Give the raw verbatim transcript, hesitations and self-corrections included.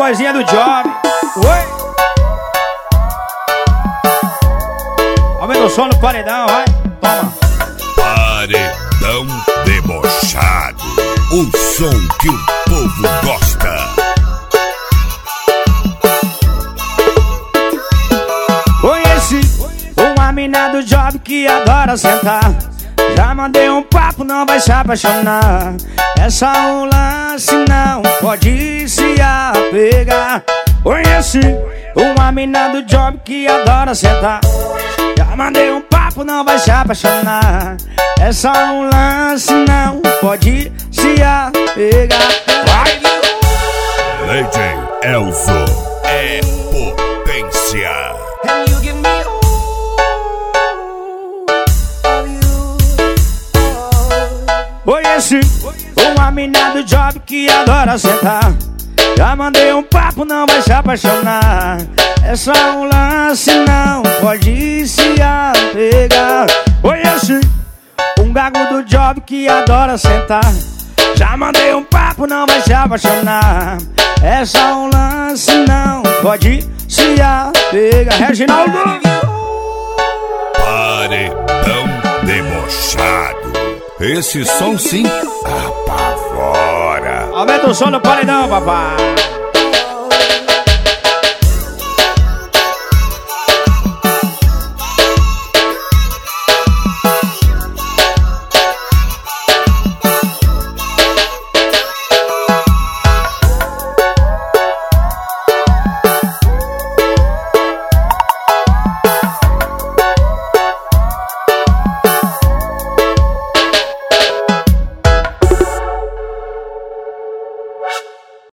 vozinha do Job. Oi. Aumenta o som no paredão, vai. Toma. Paredão debochado. O som que o povo gosta. Conheci uma mina do Job que adora sentar. Já mandei um papo, não vai se apaixonar. É só um lance, não pode se apegar. Conheci uma mina do Job que adora sentar. Já mandei um papo, não vai se apaixonar. É só um lance, não pode se apegar. Vai! Lady Elzo é potência. Conheci uma mina do Job que adora sentar. Já mandei um papo, não vai se apaixonar. É só um lance, não pode se apegar. Conheci um gago do Job que adora sentar. Já mandei um papo, não vai se apaixonar. É só um lance, não pode se apegar. Reginaldo. Paredão debochado. Esse som sim apavora. Aumenta o som no paredão, papai.